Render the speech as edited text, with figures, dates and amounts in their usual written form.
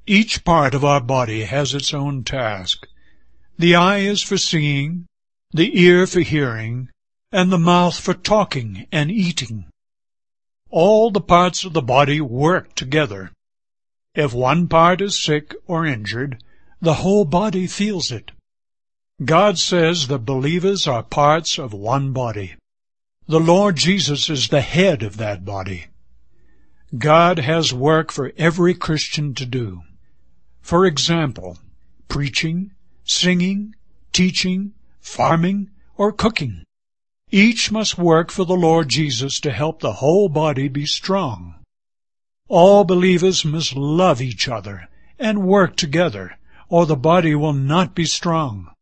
Each part of our body has its own task. The eye is for seeing, the ear for hearing, and the mouth for talking and eating. All the parts of the body work together. If one part is sick or injured, the whole body feels it. God says that believers are parts of one body. The Lord Jesus is the head of that body. God has work for every Christian to do. For example, preaching, singing, teaching, farming, or cooking. Each must work for the Lord Jesus to help the whole body be strong. All believers must love each other and work together, or the body will not be strong.